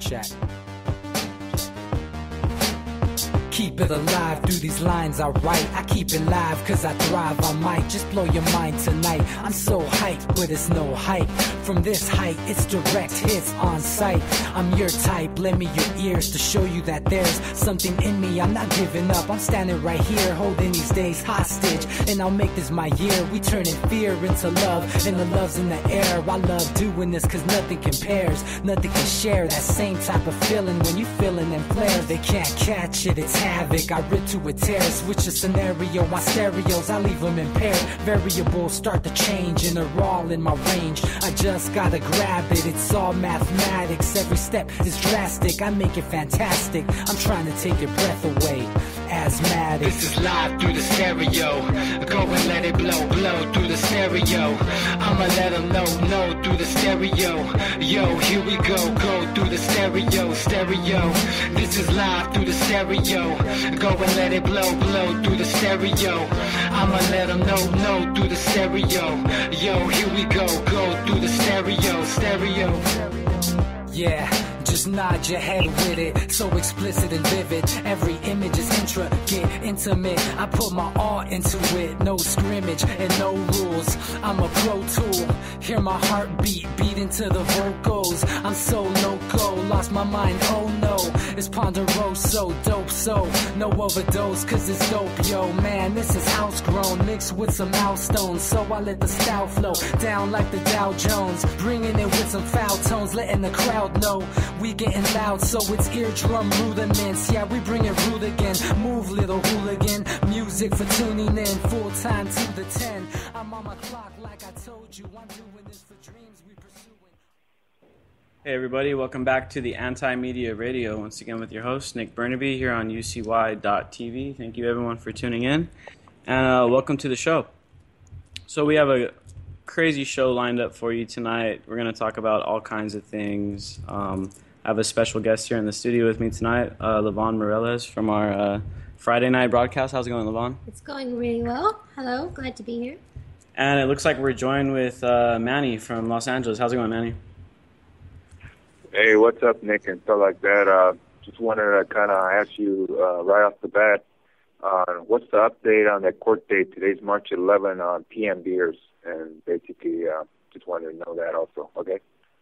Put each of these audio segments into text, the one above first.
chat. Keep it alive through these lines I write. I keep it live cause I thrive. I might just blow your mind tonight. I'm so hyped, but it's no hype. From this height, it's direct hits on sight. I'm your type, lend me your ears to show you that there's something in me. I'm not giving up, I'm standing right here, holding these days hostage. And I'll make this my year. We turning fear into love, and the love's in the air. I love doing this cause nothing compares. Nothing can share that same type of feeling when you feeling them flares. They can't catch it, it's havoc. I rip to a tear, switch a scenario. My stereos, I leave them impaired. Variables start to change and they're all in my range. I just gotta grab it, it's all mathematics. Every step is drastic, I make it fantastic. I'm trying to take your breath away. Asthmatic. This is live through the stereo. Go and let it blow, blow through the stereo. I'ma let them know through the stereo. Yo, here we go through the stereo, stereo. This is live through the stereo. Go and let it blow, blow through the stereo. I'ma let them know through the stereo. Yo, here we go through the stereo, stereo. Yeah, just nod your head with it, so explicit and vivid. Every image is intricate, intimate. I put my all into it, no scrimmage and no rules. I'm a pro tool, hear my heartbeat, beat into the vocals. I'm so loco, lost my mind, oh no. It's Ponderoso, dope, so no overdose, cause it's dope, yo. Man, this is house grown, mixed with some milestones. So I let the style flow down like the Dow Jones, bringing it with some foul tones, letting the crowd know we getting loud, so it's eardrum rudiments. Yeah, we bring it rude again. Move, little hooligan. Music for tuning in. Full time to the 10. I'm on my clock like I told you. I'm doing this for dreams we pursuing. Hey everybody, welcome back to the Anti-Media Radio. Once again with your host, Nick Burnaby, here on UCY.tv. Thank you everyone for tuning in. And welcome to the show. So we have a crazy show lined up for you tonight. We're going to talk about all kinds of things. I have a special guest here in the studio with me tonight, Levon Morales from our Friday night broadcast. How's it going, Levon? It's going really well. Hello, glad to be here. And it looks like we're joined with Manny from Los Angeles. How's it going, Manny? Hey, what's up, Nick, and stuff like that. Just wanted to kind of ask you right off the bat, what's the update on that court date? Today's March 11 on PM Beers, and basically just wanted to know that also, okay?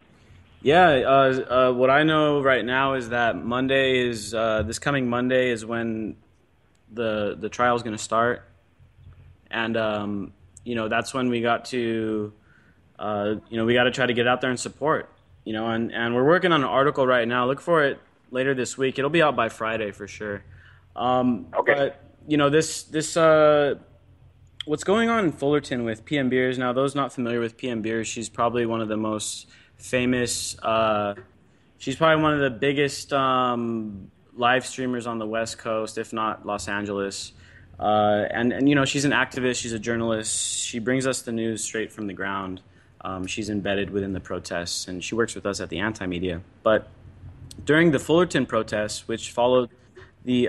Yeah, what I know right now is that Monday is this coming Monday is when the trial is going to start, and that's when we got to we got to try to get out there and support, and we're working on an article right now. Look for it later this week. It'll be out by Friday for sure. Okay. But this what's going on in Fullerton with PM Beers. Now, those not familiar with PM Beers, she's probably one of the most famous, she's probably one of the biggest live streamers on the West Coast, if not Los Angeles. And she's an activist, she's a journalist. She brings us the news straight from the ground. She's embedded within the protests, and she works with us at the Anti-Media. But during the Fullerton protests, which followed the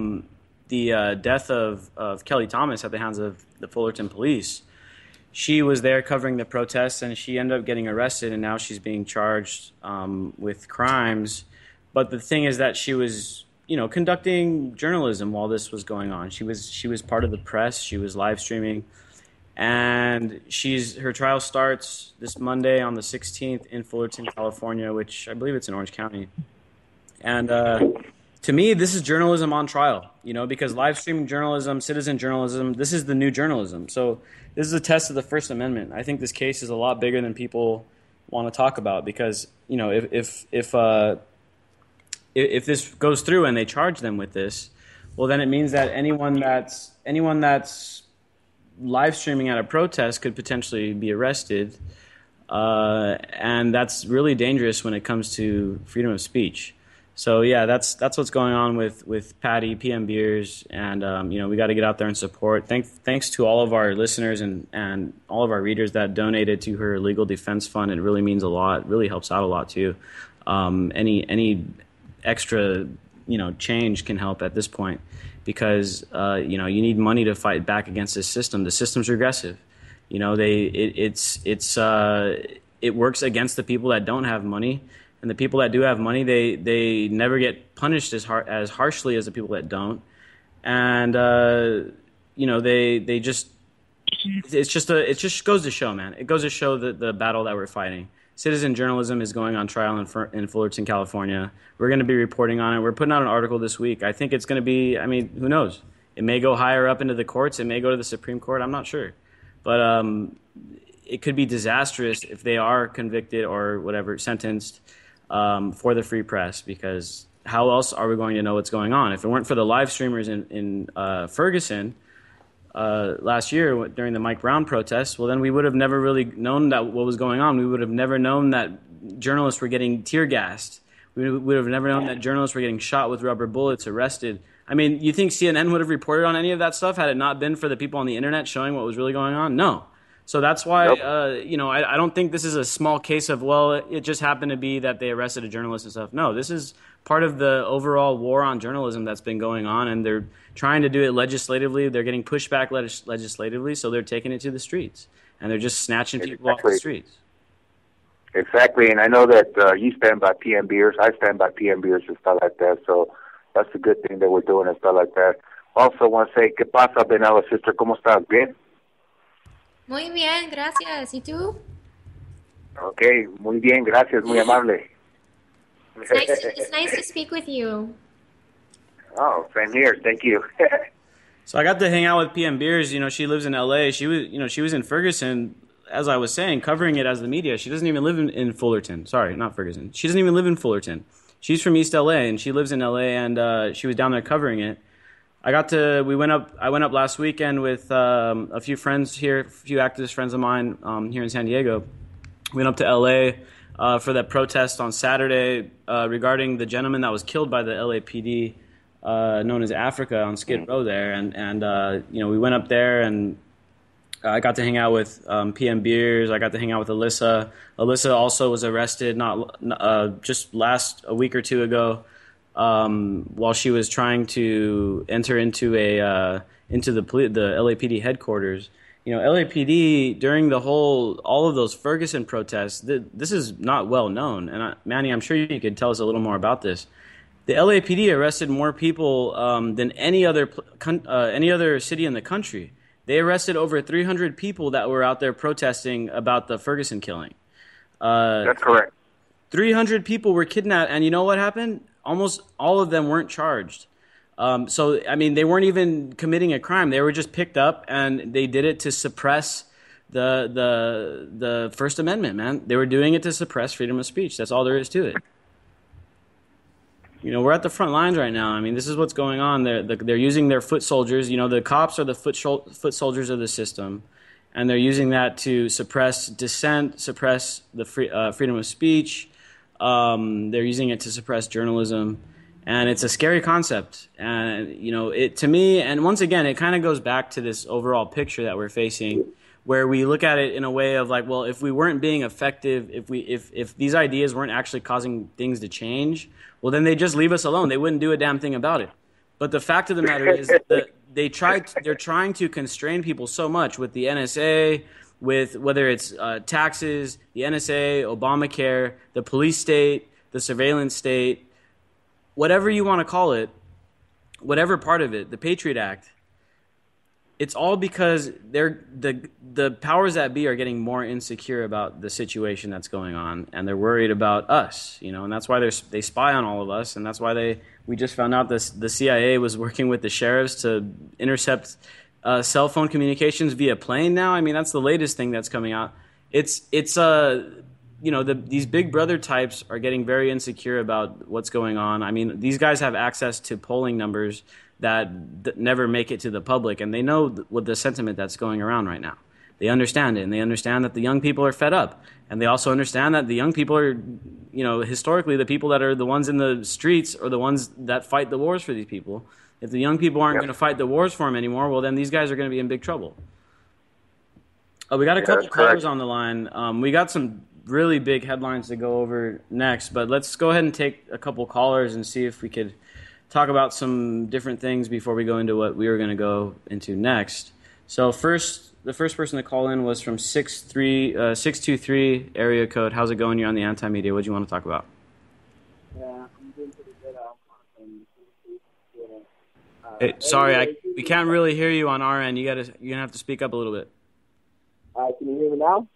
death of Kelly Thomas at the hands of the Fullerton police, she was there covering the protests, and she ended up getting arrested, and now she's being charged with crimes. But the thing is that she was, conducting journalism while this was going on. She was part of the press. She was live streaming, and her trial starts this Monday on the 16th in Fullerton, California, which I believe it's in Orange County. And to me, this is journalism on trial, because live streaming journalism, citizen journalism, this is the new journalism. So this is a test of the First Amendment. I think this case is a lot bigger than people want to talk about because, if this goes through and they charge them with this, well, then it means that anyone that's live streaming at a protest could potentially be arrested, and that's really dangerous when it comes to freedom of speech. So yeah, that's what's going on with Patty, PM Beers, and we got to get out there and support. Thanks to all of our listeners and all of our readers that donated to her legal defense fund. It really means a lot. It really helps out a lot too. Any extra change can help at this point because you need money to fight back against this system. The system's regressive. It works against the people that don't have money. and the people that do have money, they never get punished as harshly as the people that don't. And they just it just goes to show, man. It goes to show the battle that we're fighting. Citizen journalism is going on trial in Fullerton, California. We're going to be reporting on it. We're putting out an article this week. I think it's going to be, I mean, who knows? It may go higher up into the courts. It may go to the Supreme Court. I'm not sure. But it could be disastrous if they are convicted or whatever, sentenced for the free press, because how else are we going to know what's going on? If it weren't for the live streamers in Ferguson last year during the Mike Brown protests, well, then we would have never really known that what was going on. We would have never known that journalists were getting tear gassed. We would have never known that journalists were getting shot with rubber bullets, arrested. I mean, you think CNN would have reported on any of that stuff had it not been for the people on the internet showing what was really going on? No. So that's why, Nope. I don't think this is a small case of, well, it just happened to be that they arrested a journalist and stuff. No, this is part of the overall war on journalism that's been going on, and they're trying to do it legislatively. They're getting pushback legislatively, so they're taking it to the streets, and they're just snatching people off the streets. Exactly, and I know that you stand by PM Beers. I stand by PM Beers and stuff like that, so that's a good thing that we're doing and stuff like that. Also want to say, ¿qué pasa, Benella sister? ¿Cómo estás? ¿Bien? Muy bien, gracias. ¿Y tú? Okay, muy bien, gracias, muy amable. It's nice to speak with you. Oh, same here. Thank you. So I got to hang out with PM Beers. You know, she lives in LA. She was in Ferguson, as I was saying, covering it as the media. She doesn't even live in Fullerton. Sorry, not Ferguson. She doesn't even live in Fullerton. She's from East LA, and she lives in LA, and she was down there covering it. I went up last weekend with a few friends here, a few activist friends of mine here in San Diego. We went up to LA for that protest on Saturday regarding the gentleman that was killed by the LAPD, known as Africa, on Skid Row there, and we went up there, and I got to hang out with PM Beers. I got to hang out with Alyssa. Alyssa also was arrested just a week or two ago while she was trying to enter into the LAPD headquarters. You know, LAPD during all of those Ferguson protests. This is not well known, and Manny, I'm sure you could tell us a little more about this. The LAPD arrested more people than any other city in the country. They arrested over 300 people that were out there protesting about the Ferguson killing. That's correct. 300 people were kidnapped, and you know what happened? Almost all of them weren't charged. So, I mean, they weren't even committing a crime. They were just picked up, and they did it to suppress the First Amendment, man. They were doing it to suppress freedom of speech. That's all there is to it. You know, we're at the front lines right now. I mean, this is what's going on. They're using their foot soldiers. You know, the cops are the foot soldiers of the system, and they're using that to suppress dissent, suppress the freedom of speech. They're using it to suppress journalism, and it's a scary concept. And you know, to me, and once again, it kind of goes back to this overall picture that we're facing, where we look at it in a way of like, well, if we weren't being effective, if these ideas weren't actually causing things to change, well, then they just leave us alone. They wouldn't do a damn thing about it. But the fact of the matter is that they're trying to constrain people so much with the NSA, with whether it's taxes, the NSA, Obamacare, the police state, the surveillance state, whatever you want to call it, whatever part of it, the Patriot Act. It's all because the powers that be are getting more insecure about the situation that's going on, and they're worried about us, you know, and that's why they spy on all of us, and that's why we just found out the CIA was working with the sheriffs to intercept cell phone communications via plane now. I mean, that's the latest thing that's coming out. It's these big brother types are getting very insecure about what's going on. I mean, these guys have access to polling numbers that never make it to the public, and they know what the sentiment that's going around right now. They understand it, and they understand that the young people are fed up, and they also understand that the young people are, you know, historically the people that are the ones in the streets are the ones that fight the wars for these people. If the young people aren't going to fight the wars for them anymore, well, then these guys are going to be in big trouble. We got a couple callers on the line. We got some really big headlines to go over next, but let's go ahead and take a couple callers and see if we could talk about some different things before we go into what we were going to go into next. So the first person to call in was from 623 area code. How's it going? You're on the Anti-Media. What do you want to talk about? Yeah, I'm doing pretty good. Hey, sorry, we can't really hear you on our end. You're gonna have to speak up a little bit. Can you hear me now?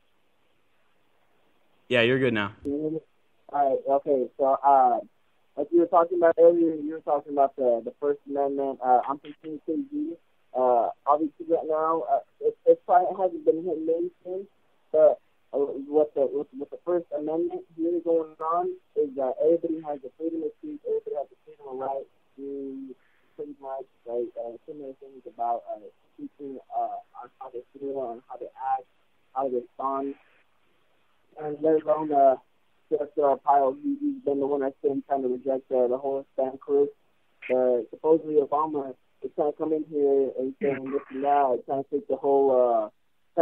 Yeah, you're good now. Can you hear me? All right. Okay. So, like you were talking about earlier, you were talking about the First Amendment. I'm from KG. Obviously, right now, it probably hasn't been hit mainstream, but what the First Amendment really going on is that everybody has the freedom of speech, everybody has the freedom of right to pretty much similar things about speaking on how they feel, on how they act, how they respond, and let alone just Pyle. He's been the one that's been trying to reject the whole Hispanic group. Supposedly Obama is trying to come in here and saying this and that, trying to take the whole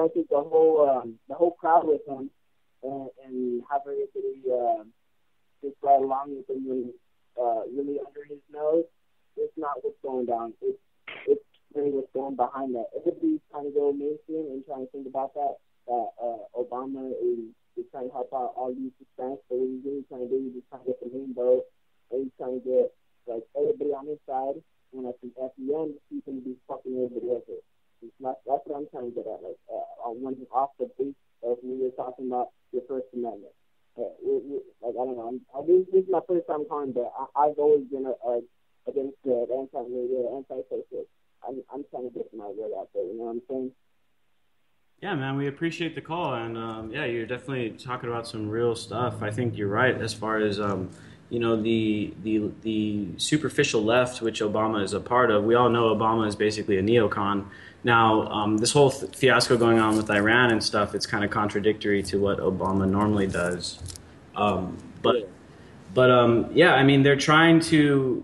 crowd with him and have everybody just right along with him really under his nose. It's not what's going down. It's really what's going behind that. Everybody's trying to go mainstream and trying to think about that. Obama is trying to help out all these Hispanics, but what he's really trying to do is just trying to get the main vote, and he's trying to get like everybody on his side, and at the end, he's going to be fucking everybody else. That's what I'm trying to get at. Like, off the base of when you're talking about your First Amendment. Like, I don't know. This is my first time calling, but I've always been against the anti-socialist. I'm trying to get my word out there. You know what I'm saying? Yeah, man, we appreciate the call, and yeah, you're definitely talking about some real stuff. I think you're right as far as the superficial left, which Obama is a part of. We all know Obama is basically a neocon. Now, this whole fiasco going on with Iran and stuff, it's kind of contradictory to what Obama normally does. But yeah, I mean, they're trying to,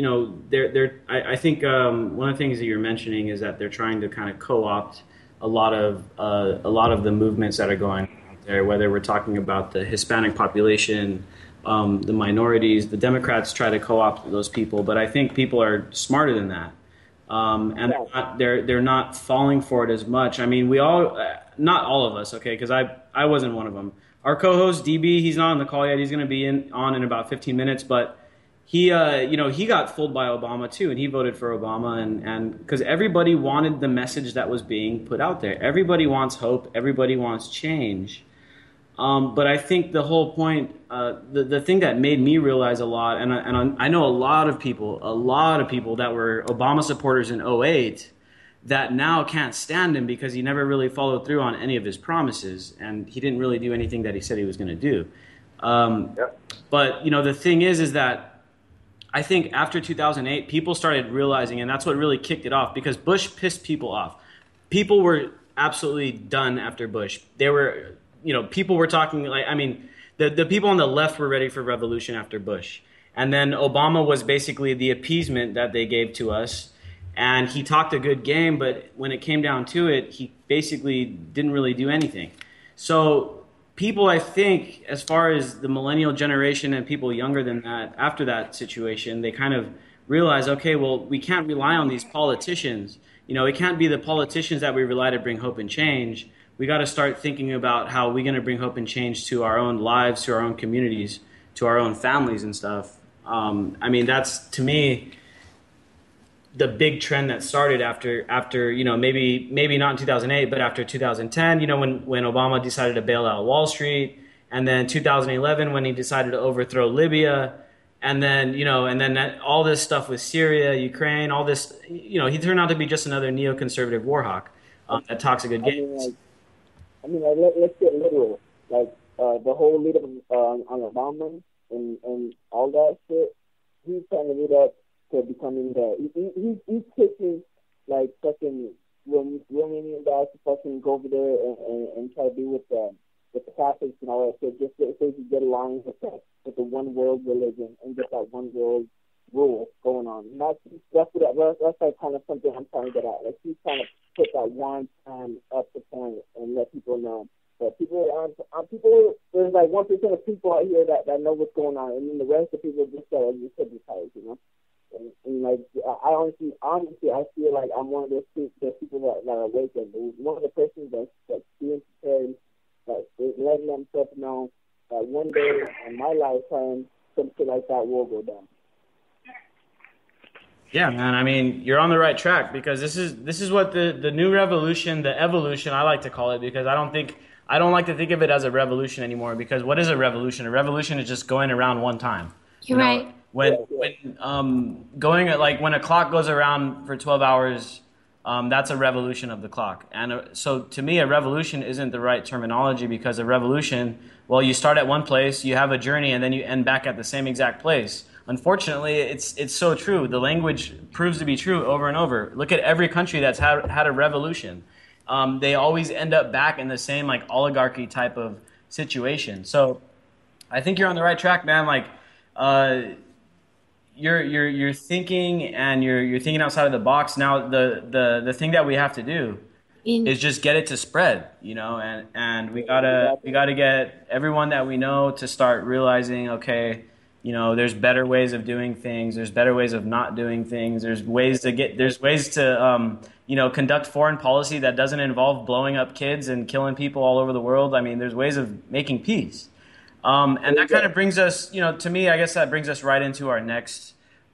I think one of the things that you're mentioning is that they're trying to kind of co-opt a lot of the movements that are going on out there, whether we're talking about the Hispanic population, the minorities. The Democrats try to co-opt those people, but I think people are smarter than that, and they're not falling for it as much. I mean, we all, not all of us, okay, because I wasn't one of them. Our co-host DB, he's not on the call yet. He's going to be on in about 15 minutes, but he got fooled by Obama too, and he voted for Obama, and because everybody wanted the message that was being put out there. Everybody wants hope. Everybody wants change. But I think the whole point, the thing that made me realize a lot, and I know a lot of people that were Obama supporters in '08 that now can't stand him because he never really followed through on any of his promises, and he didn't really do anything that he said he was going to do. But the thing is that I think after 2008, people started realizing, and that's what really kicked it off, because Bush pissed people off. People were absolutely done after Bush. They were, people were talking like, I mean, the people on the left were ready for revolution after Bush. And then Obama was basically the appeasement that they gave to us. And he talked a good game, but when it came down to it, he basically didn't really do anything. So people, I think, as far as the millennial generation and people younger than that, after that situation, they kind of realize, okay, well, we can't rely on these politicians. It can't be the politicians that we rely to bring hope and change. We got to start thinking about how we're going to bring hope and change to our own lives, to our own communities, to our own families and stuff. I mean, that's, to me, the big trend that started after maybe not in 2008, but after 2010, when Obama decided to bail out Wall Street, and then 2011 when he decided to overthrow Libya, and then all this stuff with Syria, Ukraine, all this, he turned out to be just another neoconservative war hawk that talks a good game. Let's get literal. Like the whole lead up on Obama and all that shit. He's trying to lead up to becoming he's pitching like fucking Romanian guys to fucking go over there and try to be with the Catholics and all that shit, just so he can get along with the one world religion and get that one world rule going on. And that's like kind of something I'm trying to get at. Like, he's trying to put that one time up the point and let people know. But people, there's like 1% of people out here that know what's going on, and then the rest of people just hypnotized, And like, I honestly, I feel like I'm one of those people that are awakened. One of the persons that's being prepared, that letting themselves know that one day in my lifetime, some shit like that will go down. Yeah, man. I mean, you're on the right track because this is what the new revolution, the evolution, I like to call it, because I don't like to think of it as a revolution anymore, because what is a revolution? A revolution is just going around one time. You're right. When going like when a clock goes around for 12 hours, that's a revolution of the clock. And so to me, a revolution isn't the right terminology, because a revolution, well, you start at one place, you have a journey, and then you end back at the same exact place. Unfortunately, it's so true. The language proves to be true over and over. Look at every country that's had a revolution. They always end up back in the same like oligarchy type of situation. So I think you're on the right track, man. Like you're thinking, and you're thinking outside of the box. Now the thing that we have to do is just get it to spread, and we gotta get everyone that we know to start realizing, okay, there's better ways of doing things. There's better ways of not doing things. There's ways to conduct foreign policy that doesn't involve blowing up kids and killing people all over the world. I mean, there's ways of making peace. And that kind of brings us, to me, I guess that brings us right into our next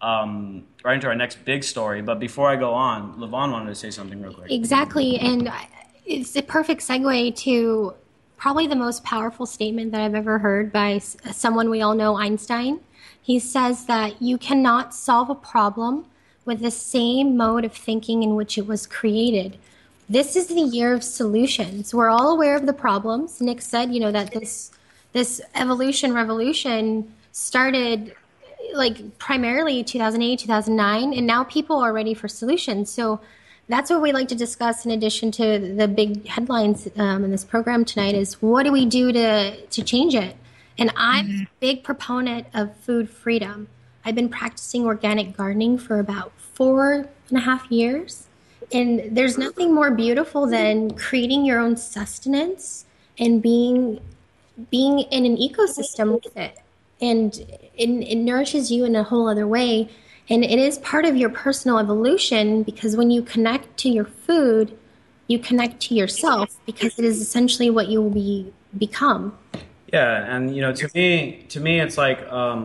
big story. But before I go on, Levon wanted to say something real quick. Exactly. And it's a perfect segue to probably the most powerful statement that I've ever heard by someone we all know, Einstein. He says that you cannot solve a problem with the same mode of thinking in which it was created. This is the year of solutions. We're all aware of the problems. Nick said, that this revolution started like primarily 2008, 2009, and now people are ready for solutions. So that's what we like to discuss in addition to the big headlines in this program tonight is what do we do to change it? And I'm a big proponent of food freedom. I've been practicing organic gardening for about 4.5 years. And there's nothing more beautiful than creating your own sustenance and being in an ecosystem with it. And it nourishes you in a whole other way. And it is part of your personal evolution, because when you connect to your food, you connect to yourself, because it is essentially what you will become. Yeah, and to me, it's like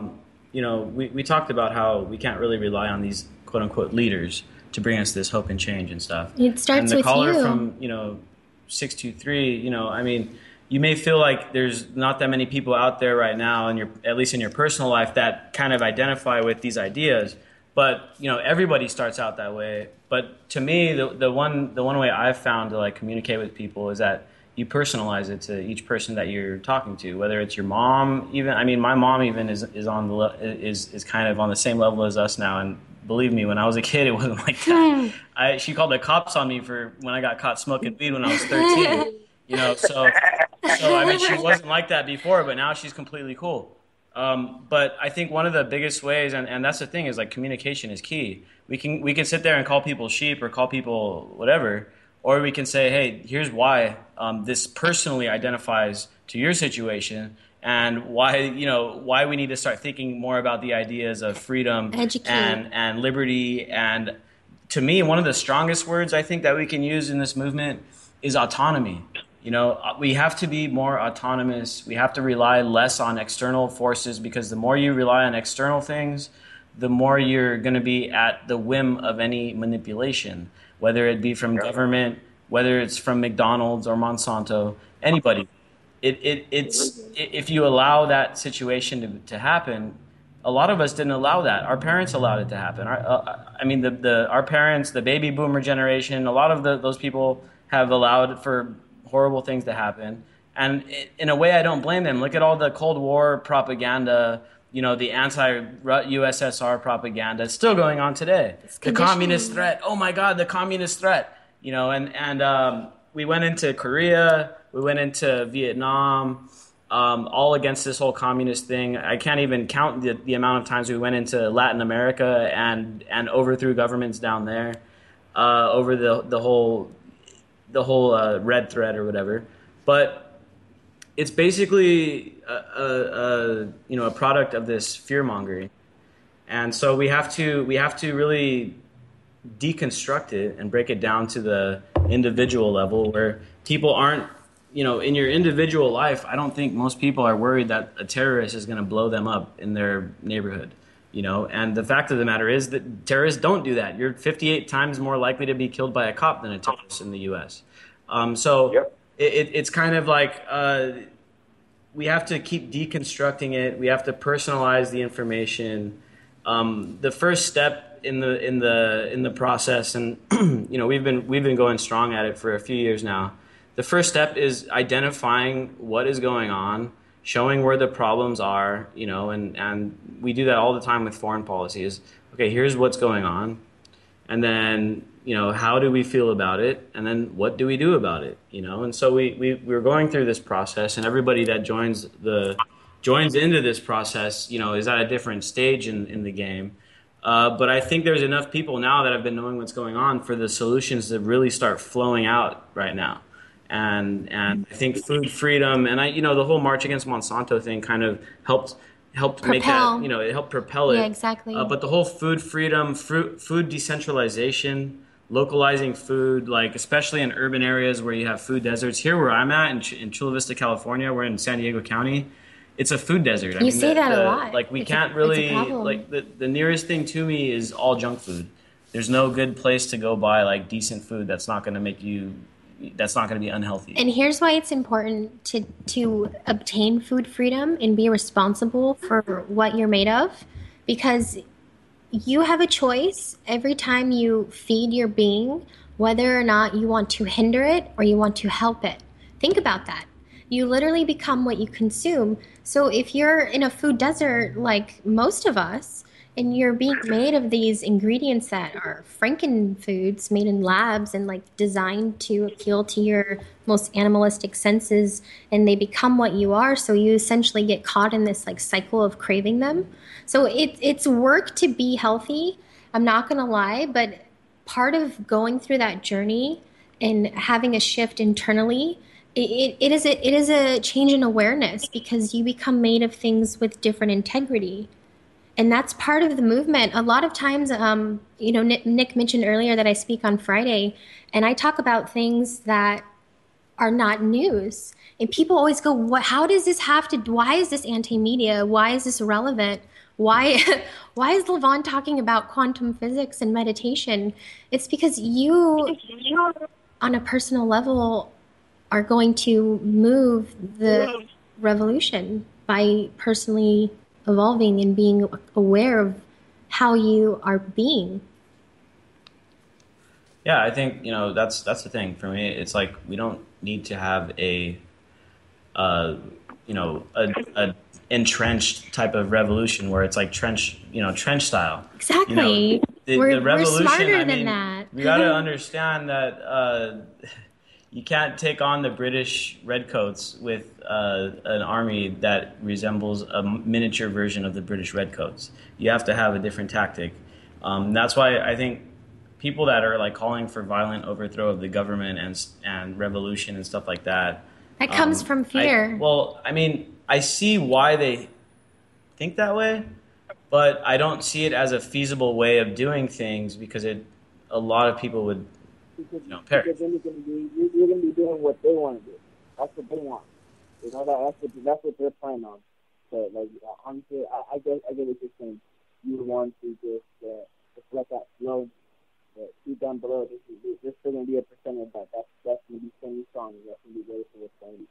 we talked about how we can't really rely on these quote unquote leaders to bring us this hope and change and stuff. It starts with you. And the caller from 623, I mean, you may feel like there's not that many people out there right now, at least in your personal life, that kind of identify with these ideas. But everybody starts out that way. But to me, the one way I've found to like communicate with people is that you personalize it to each person that you're talking to. Whether it's your mom, even my mom even is kind of on the same level as us now. And believe me, when I was a kid, it wasn't like that. She called the cops on me for when I got caught smoking weed when I was 13. So I mean, she wasn't like that before, but now she's completely cool. But I think one of the biggest ways, and that's the thing, is like communication is key. We can sit there and call people sheep or call people whatever, or we can say, hey, here's why this personally identifies to your situation, and why we need to start thinking more about the ideas of freedom and liberty. And to me, one of the strongest words I think that we can use in this movement is autonomy. We have to be more autonomous. We have to rely less on external forces, because the more you rely on external things, the more you're going to be at the whim of any manipulation, whether it be from government, whether it's from McDonald's or Monsanto, anybody. If you allow that situation to happen, a lot of us didn't allow that. Our parents allowed it to happen. Our parents, the baby boomer generation, a lot of those people have allowed for horrible things to happen. And in a way, I don't blame them. Look at all the Cold War propaganda, the anti-USSR propaganda. It's still going on today. The communist threat. Oh my God, the communist threat. And we went into Korea, we went into Vietnam, all against this whole communist thing. I can't even count the amount of times we went into Latin America and overthrew governments down there over the whole red thread or whatever. But it's basically a product of this fear mongering, and so we have to really deconstruct it and break it down to the individual level, where people aren't in your individual life, I don't think most people are worried that a terrorist is going to blow them up in their neighborhood. And the fact of the matter is that terrorists don't do that. You're 58 times more likely to be killed by a cop than a terrorist in the U.S. Yep. It's kind of like we have to keep deconstructing it. We have to personalize the information. The first step in the process, and we've been going strong at it for a few years now. The first step is identifying what is going on, showing where the problems are, and we do that all the time with foreign policy is, okay, here's what's going on. And then, how do we feel about it? And then what do we do about it? And so we're going through this process, and everybody that joins into this process, is at a different stage in the game. But I think there's enough people now that have been knowing what's going on for the solutions to really start flowing out right now. And I think food freedom and the whole March Against Monsanto thing kind of helped make that, it helped propel it. Yeah, exactly. But the whole food freedom, food decentralization, localizing food, like especially in urban areas where you have food deserts. Here where I'm at in Chula Vista, California, we're in San Diego County. It's a food desert. You say that a lot. Like we can't really, like the nearest thing to me is all junk food. There's no good place to go buy like decent food that's not going to be unhealthy. And here's why it's important to obtain food freedom and be responsible for what you're made of, because you have a choice every time you feed your being, whether or not you want to hinder it or you want to help it. Think about that. You literally become what you consume. So if you're in a food desert like most of us, and you're being made of these ingredients that are frankenfoods made in labs and like designed to appeal to your most animalistic senses, and they become what you are. So you essentially get caught in this like cycle of craving them. So it's work to be healthy. I'm not going to lie, but part of going through that journey and having a shift internally, it is a change in awareness, because you become made of things with different integrity. And that's part of the movement. A lot of times, Nick mentioned earlier that I speak on Friday, and I talk about things that are not news. And people always go, how does this why is this anti-media? Why is this relevant? Why is Levon talking about quantum physics and meditation? It's because you, on a personal level, are going to move the revolution by personally evolving and being aware of how you are being. Yeah, I think that's the thing for me. It's like we don't need to have a entrenched type of revolution where it's like trench style. Exactly. The revolution. We're smarter than that. We got to understand that you can't take on the British redcoats with an army that resembles a miniature version of the British redcoats. You have to have a different tactic. That's why I think people that are like calling for violent overthrow of the government and revolution and stuff like that. That comes from fear. I see why they think that way, but I don't see it as a feasible way of doing things, because a lot of people would perish. Because then you're going to be doing what they want to do. That's what they want. That's what they're planning on. But honestly, I get what you're saying. You want to just let that flow. But deep down below, there's still going to be a percentage of that's going to be staying strong. That's going to be ready for what's going to be.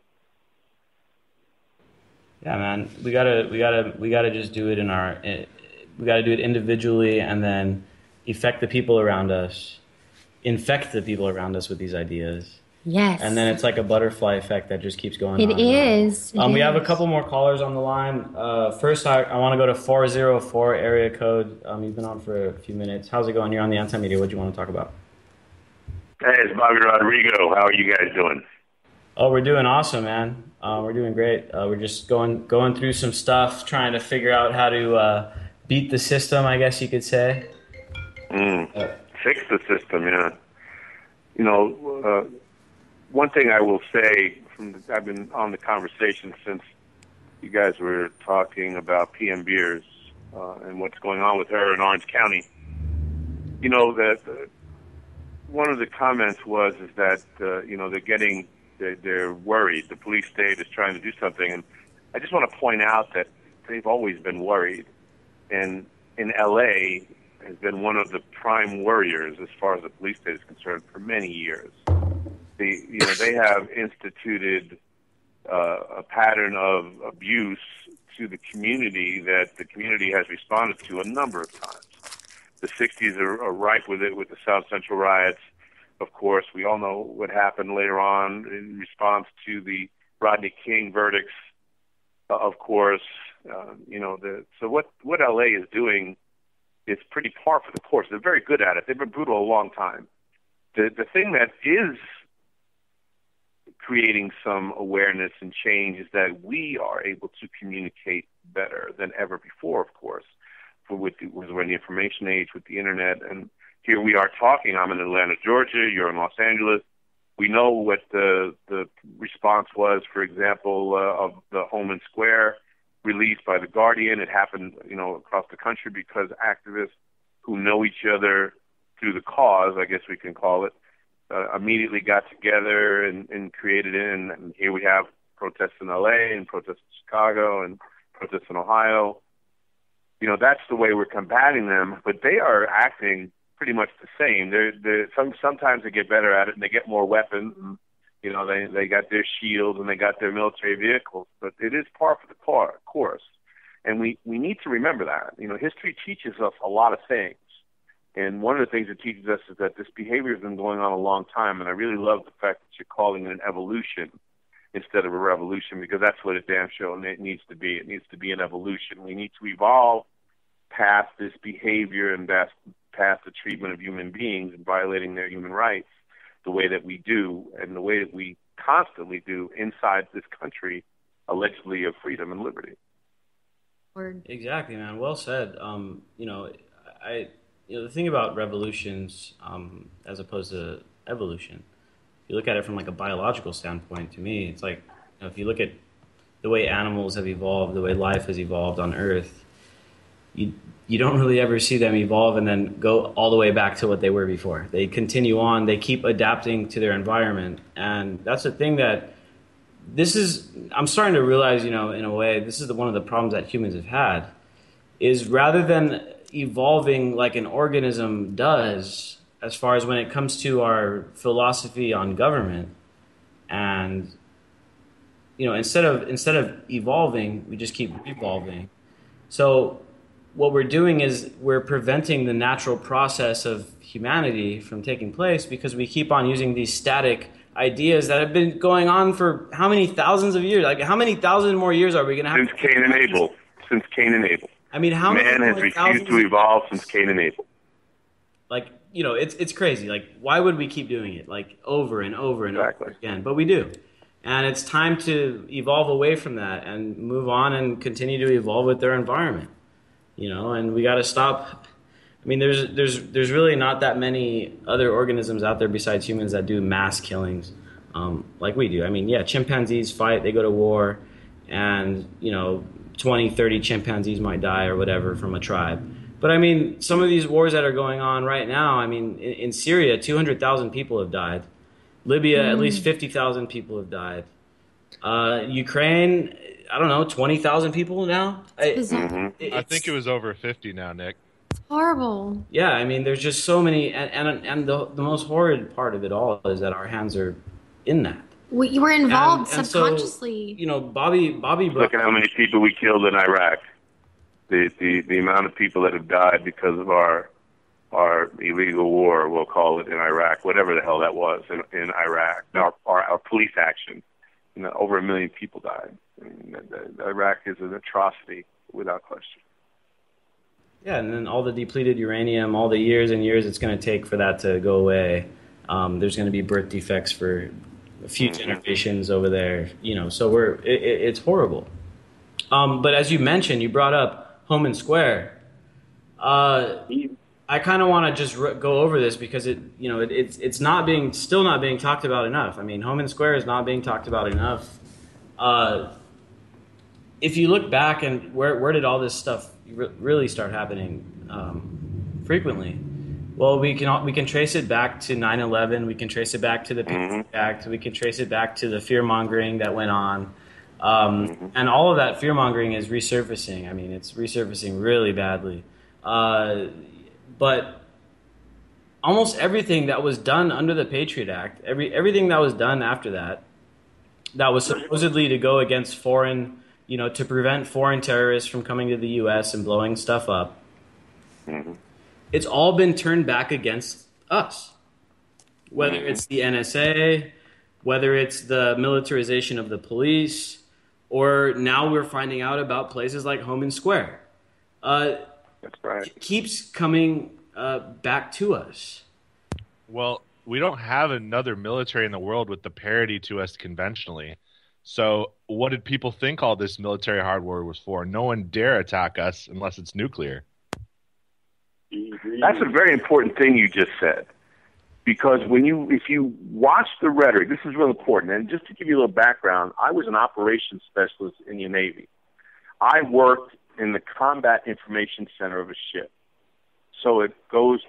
Yeah, man, we gotta just do it we gotta do it individually, and then infect the people around us with these ideas. Yes. And then it's like a butterfly effect that just keeps going on. It is. We have a couple more callers on the line. First, I want to go to 404 area code. You've been on for a few minutes. How's it going? You're on the Anti-Media. What do you want to talk about? Hey, it's Bobby Rodrigo. How are you guys doing? Oh, we're doing awesome, man. We're doing great. We're just going through some stuff, trying to figure out how to beat the system, I guess you could say. Fix the system, yeah. One thing I will say, I've been on the conversation since you guys were talking about PM Beers and what's going on with her in Orange County. That one of the comments was that they're getting They're worried. The police state is trying to do something, and I just want to point out that they've always been worried. And in L.A. has been one of the prime worriers as far as the police state is concerned for many years. They have instituted a pattern of abuse to the community that the community has responded to a number of times. The 60s are ripe with it, with the South Central riots. Of course, we all know what happened later on in response to the Rodney King verdicts. Of course, so what LA is doing is pretty par for the course. They're very good at it. They've been brutal a long time. The thing that is creating some awareness and change is that we are able to communicate better than ever before, of course, we're in the information age with the internet. And here we are talking. I'm in Atlanta, Georgia. You're in Los Angeles. We know what the response was, for example, of the Holman Square release by The Guardian. It happened, across the country because activists who know each other through the cause, I guess we can call it, immediately got together and created it. And here we have protests in LA and protests in Chicago and protests in Ohio. That's the way we're combating them, but they are acting pretty much the same. Sometimes they get better at it and they get more weapons. And, they got their shields and they got their military vehicles, but it is par for the course. And we need to remember that. History teaches us a lot of things. And one of the things it teaches us is that this behavior has been going on a long time, and I really love the fact that you're calling it an evolution instead of a revolution, because that's what a damn show needs to be. It needs to be an evolution. We need to evolve past this behavior and past the treatment of human beings and violating their human rights the way that we do and the way that we constantly do inside this country, allegedly of freedom and liberty. Exactly, man. Well said. The thing about revolutions, as opposed to evolution, if you look at it from like a biological standpoint, to me, it's like, if you look at the way animals have evolved, the way life has evolved on Earth, you don't really ever see them evolve and then go all the way back to what they were before. They continue on. They keep adapting to their environment, and that's the thing that I'm starting to realize, in a way, this is one of the problems that humans have had, is rather than evolving like an organism does, as far as when it comes to our philosophy on government, and instead of evolving, we just keep evolving. So what we're doing is we're preventing the natural process of humanity from taking place because we keep on using these static ideas that have been going on for how many thousands of years? Like, how many thousand more years are we going to have? Since Cain and Abel. I mean, how man has refused to evolve since Cain and Abel. Like, it's crazy. Like, why would we keep doing it? Like, over and over and exactly. over again. But we do. And it's time to evolve away from that and move on and continue to evolve with their environment. And we got to stop. I mean, there's really not that many other organisms out there besides humans that do mass killings like we do. I mean, yeah, chimpanzees fight, they go to war, and, 20, 30 chimpanzees might die or whatever from a tribe. But I mean, some of these wars that are going on right now, I mean, in Syria, 200,000 people have died. Libya, at least 50,000 people have died. Ukraine, I don't know, 20,000 people now? I think it was over 50 now, Nick. Horrible. Yeah, I mean, there's just so many, and the most horrid part of it all is that our hands are in that. You were involved and subconsciously. So, Bobby. Look at how many people we killed in Iraq. The amount of people that have died because of our illegal war, we'll call it, in Iraq, whatever the hell that was in Iraq, our police action. Over 1 million people died. I mean, Iraq is an atrocity without question. Yeah, and then all the depleted uranium, all the years and years it's going to take for that to go away. There's going to be birth defects for a few generations over there. So it's horrible. But as you mentioned, you brought up Holman Square. I kind of want to just go over this because it's still not being talked about enough. I mean, Holman Square is not being talked about enough. If you look back and where did all this stuff really start happening frequently, Well, we can trace it back to 9/11. We can trace it back to the Patriot Act. We can trace it back to the fear mongering that went on, and all of that fear mongering is resurfacing. I mean, it's resurfacing really badly. But almost everything that was done under the Patriot Act, everything that was done after that was supposedly to go against foreign, to prevent foreign terrorists from coming to the U.S. and blowing stuff up. It's all been turned back against us. Whether it's the NSA, whether it's the militarization of the police, or now we're finding out about places like Homan Square. That's right. It keeps coming back to us. Well, we don't have another military in the world with the parity to us conventionally. So what did people think all this military hardware was for? No one dare attack us unless it's nuclear. That's a very important thing you just said. Because if you watch the rhetoric, this is real important. And just to give you a little background, I was an operations specialist in the Navy. I worked in the Combat Information Center of a ship. So it goes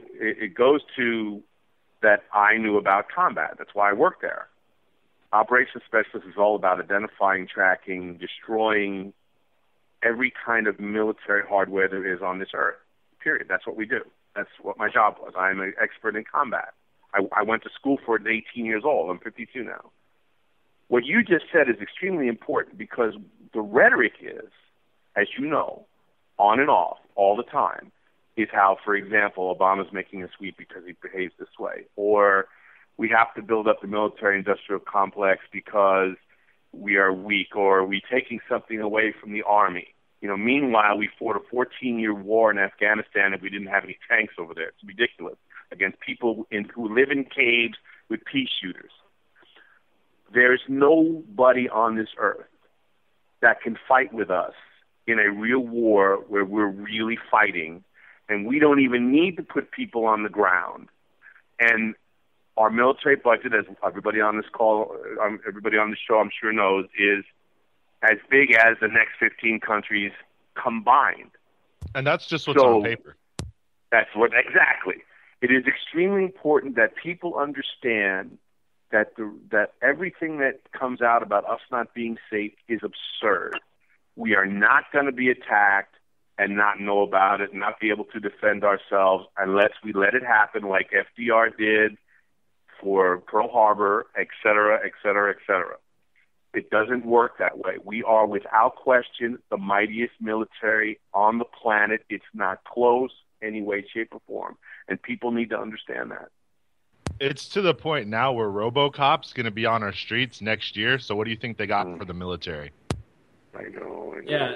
to that I knew about combat. That's why I worked there. Operations specialist is all about identifying, tracking, destroying every kind of military hardware there is on this earth. Period. That's what we do. That's what my job was. I'm an expert in combat. I went to school for it at 18 years old. I'm 52 now. What you just said is extremely important because the rhetoric is, as you know, on and off all the time, is how, for example, Obama's making a sweep because he behaves this way. Or we have to build up the military-industrial complex because we are weak, or we're taking something away from the Army. Meanwhile, we fought a 14-year war in Afghanistan and we didn't have any tanks over there. It's ridiculous. Against people who live in caves with pea shooters. There's nobody on this earth that can fight with us in a real war where we're really fighting, and we don't even need to put people on the ground. And our military budget, as everybody on this call, everybody on the show I'm sure knows, is as big as the next 15 countries combined. And that's just what's on paper. That's what, exactly. It is extremely important that people understand that that everything that comes out about us not being safe is absurd. We are not going to be attacked and not know about it, not be able to defend ourselves unless we let it happen like FDR did for Pearl Harbor, et cetera, et cetera, et cetera. It doesn't work that way. We are, without question, the mightiest military on the planet. It's not close any way, shape, or form. And people need to understand that. It's to the point now where RoboCop's going to be on our streets next year. So what do you think they got for the military? I know.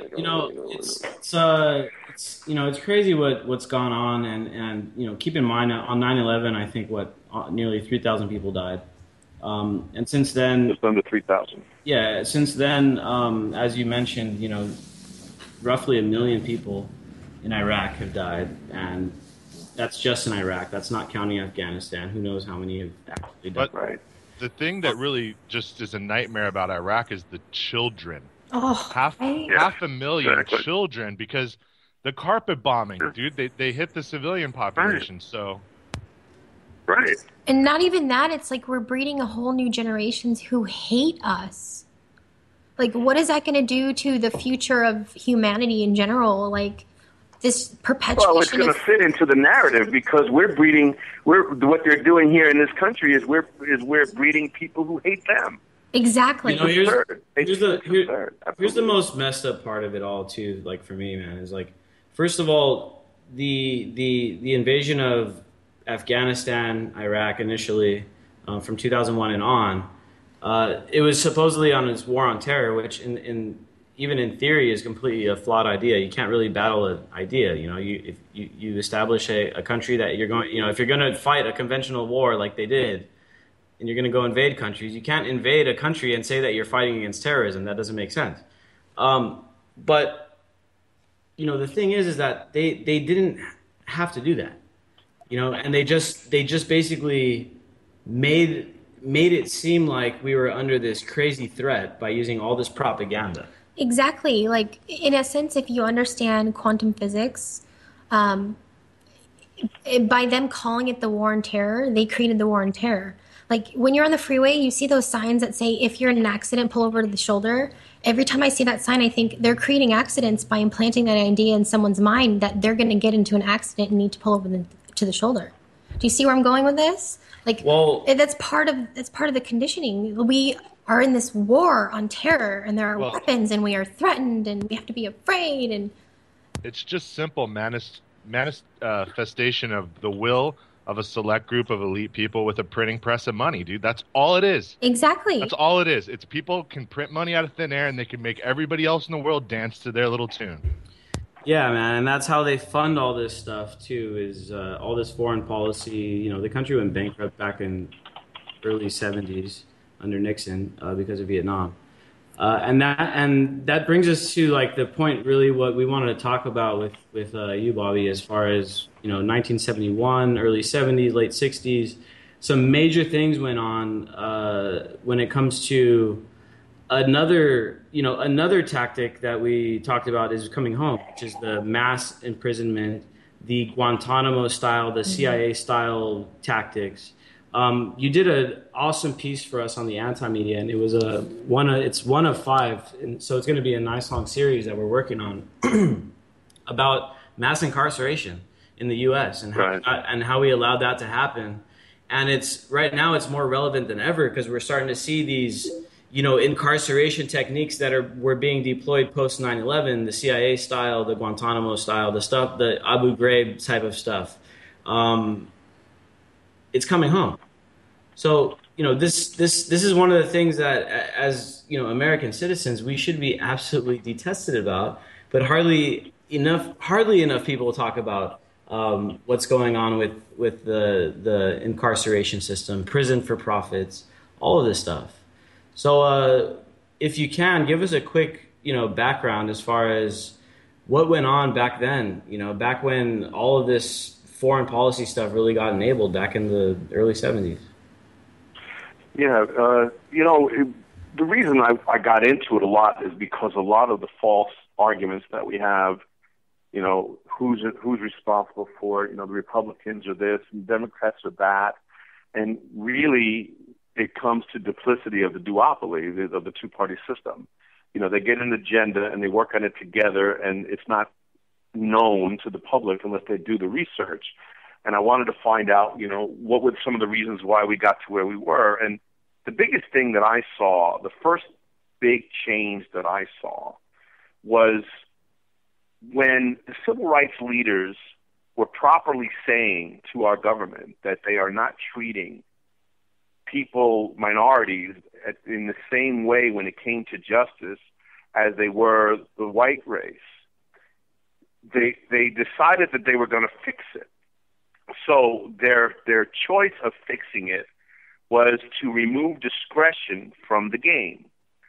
It's crazy what's gone on, and keep in mind on 9/11, I think nearly 3,000 people died. And since then, just under 3,000. Yeah, since then, as you mentioned, roughly 1 million people in Iraq have died, and that's just in Iraq. That's not counting Afghanistan. Who knows how many have actually died? But right. The thing that really just is a nightmare about Iraq is the children. Oh, half 500,000 children, because the carpet bombing, dude. They hit the civilian population. Right. So. Right. And not even that, it's like we're breeding a whole new generations who hate us. Like, what is that going to do to the future of humanity in general? Like, this perpetuation. Well, it's going to fit into the narrative because what they're doing here in this country is we're breeding people who hate them. Exactly. Here's the most messed up part of it all too. Like for me, man, is like, first of all, the invasion of Afghanistan, Iraq initially, from 2001 and on, it was supposedly on its war on terror, which even in theory is completely a flawed idea. You can't really battle an idea. If you establish a country that you're going, if you're going to fight a conventional war like they did, and you're going to go invade countries, you can't invade a country and say that you're fighting against terrorism. That doesn't make sense. But the thing is that they didn't have to do that. And they just basically made it seem like we were under this crazy threat by using all this propaganda. Exactly. Like, in a sense, if you understand quantum physics, by them calling it the war on terror, they created the war on terror. Like when you're on the freeway, you see those signs that say, if you're in an accident, pull over to the shoulder. Every time I see that sign, I think they're creating accidents by implanting that idea in someone's mind that they're going to get into an accident and need to pull over to the shoulder. Do you see where I'm going with this? Like, well, that's part of the conditioning. We are in this war on terror, and there are weapons, and we are threatened, and we have to be afraid. And it's just simple manifestation of the will of a select group of elite people with a printing press of money, dude. That's all it is. Exactly. That's all it is. It's people can print money out of thin air, and they can make everybody else in the world dance to their little tune. Yeah, man, and that's how they fund all this stuff too. Is all this foreign policy? You know, the country went bankrupt back in early '70s under Nixon because of Vietnam, and that brings us to like the point, really, what we wanted to talk about with you, Bobby, as far as 1971, early '70s, late '60s. Some major things went on when it comes to another tactic that we talked about is coming home, which is the mass imprisonment, the Guantanamo style, the CIA style tactics. You did an awesome piece for us on the Anti-Media, and it was it's one of 5, and so it's going to be a nice long series that we're working on about mass incarceration in the U.S. and how we allowed that to happen. And right now it's more relevant than ever because we're starting to see these incarceration techniques that were being deployed post 9/11, the CIA style, the Guantanamo style, the Abu Ghraib type of stuff. It's coming home. So, this is one of the things that, as American citizens, we should be absolutely detested about, but hardly enough people talk about what's going on with the incarceration system, prison for profits, all of this stuff. So if you can, give us a quick, background as far as what went on back then, back when all of this foreign policy stuff really got enabled back in the early 70s. Yeah, the reason I got into it a lot is because a lot of the false arguments that we have, who's responsible for it, the Republicans are this and Democrats are that, and really it comes to duplicity of the duopoly, of the two-party system. They get an agenda and they work on it together, and it's not known to the public unless they do the research. And I wanted to find out, what were some of the reasons why we got to where we were. And the biggest thing that I saw, the first big change that I saw, was when the civil rights leaders were properly saying to our government that they are not treating people, minorities, in the same way when it came to justice as they were the white race. They decided that they were going to fix it. So their choice of fixing it was to remove discretion from the game.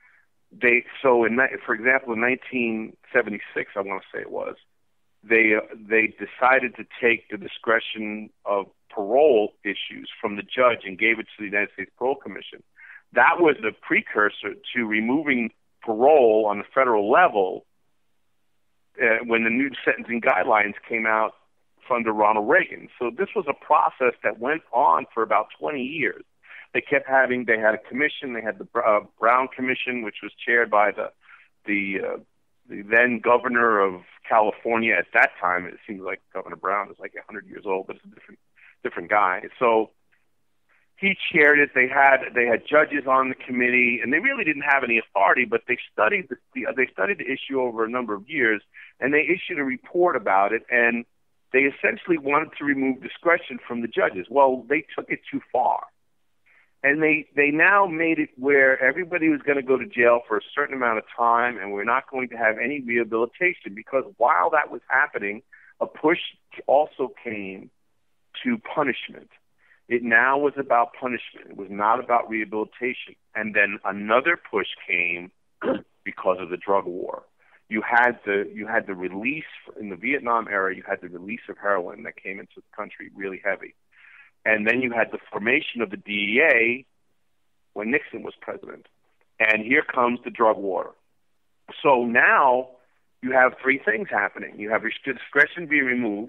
For example, in 1976, I want to say it was, they decided to take the discretion of parole issues from the judge and gave it to the United States Parole Commission. That was the precursor to removing parole on the federal level when the new sentencing guidelines came out under Ronald Reagan. So this was a process that went on for about 20 years. They had a commission. They had the Brown Commission, which was chaired by the then governor of California at that time. It seems like Governor Brown is like 100 years old, but it's a different guy. So he chaired it. They had judges on the committee, and they really didn't have any authority, but they studied the issue over a number of years, and they issued a report about it, and they essentially wanted to remove discretion from the judges. Well, they took it too far. And they now made it where everybody was going to go to jail for a certain amount of time, and we're not going to have any rehabilitation, because while that was happening, a push also came to punishment. It now was about punishment. It was not about rehabilitation. And then another push came because of the drug war. You had the release in the Vietnam era. You had the release of heroin that came into the country really heavy. And then you had the formation of the DEA when Nixon was president. And here comes the drug war. So now you have three things happening. You have discretion being removed.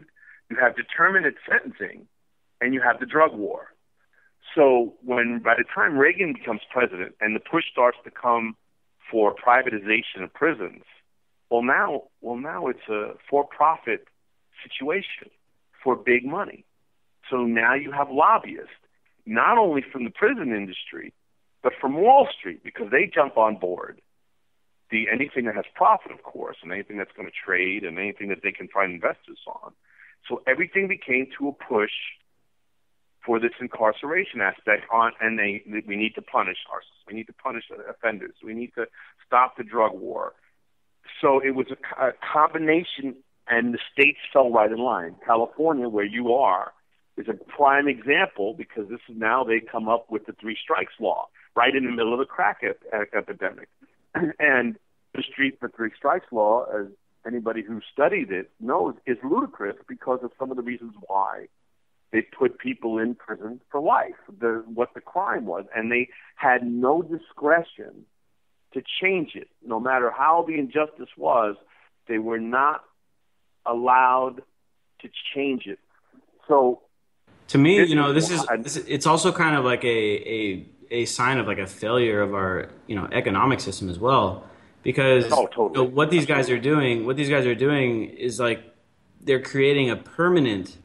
You have determinate sentencing, and you have the drug war. So by the time Reagan becomes president and the push starts to come for privatization of prisons, well now it's a for-profit situation for big money. So now you have lobbyists, not only from the prison industry, but from Wall Street, because they jump on board. Anything that has profit, of course, and anything that's going to trade, and anything that they can find investors on. So everything became to a push for this incarceration aspect and we need to punish we need to punish offenders. We need to stop the drug war. So it was a combination, and the states fell right in line. California, where you are, is a prime example, because this is now they come up with the 3 strikes law right in the middle of the crack epidemic. And the 3 strikes law, as anybody who studied it knows, is ludicrous because of some of the reasons why they put people in prison for life, what the crime was, and they had no discretion to change it. No matter how the injustice was, they were not allowed to change it. So, to me, it's also kind of like a sign of like a failure of our economic system as well, because totally. What these guys are doing is like they're creating a permanent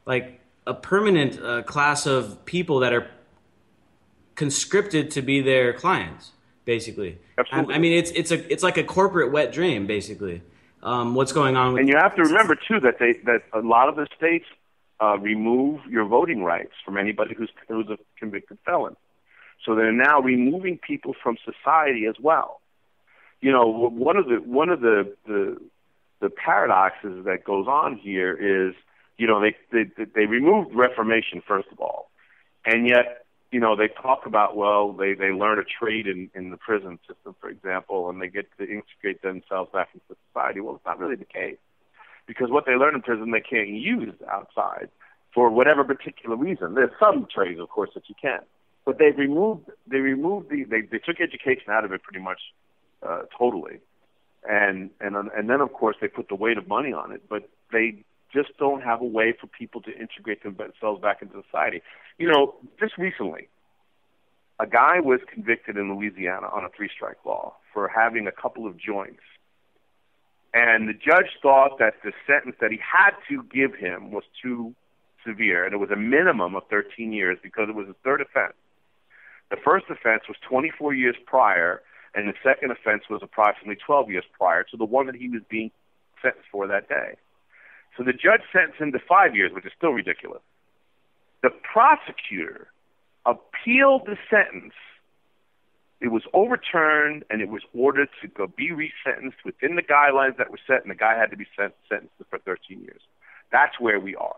class of people that are conscripted to be their clients, basically. Absolutely. I mean, it's like a corporate wet dream, basically. What's going on? And you have to remember too that a lot of the states remove your voting rights from anybody who's a convicted felon. So they're now removing people from society as well. One of the paradoxes that goes on here is, they removed Reformation, first of all, and yet, they talk about, they learn a trade in the prison system, for example, and they get to integrate themselves back into society. Well, it's not really the case, because what they learn in prison they can't use outside for whatever particular reason. There's some trades, of course, that you can, but they took education out of it pretty much totally, and then of course they put the weight of money on it, but they just don't have a way for people to integrate themselves back into society. Just recently, a guy was convicted in Louisiana on a 3-strike law for having a couple of joints. And the judge thought that the sentence that he had to give him was too severe, and it was a minimum of 13 years because it was a third offense. The first offense was 24 years prior, and the second offense was approximately 12 years prior to the one that he was being sentenced for that day. So the judge sentenced him to 5 years, which is still ridiculous. The prosecutor appealed the sentence. It was overturned, and it was ordered to go be resentenced within the guidelines that were set, and the guy had to be sentenced for 13 years. That's where we are.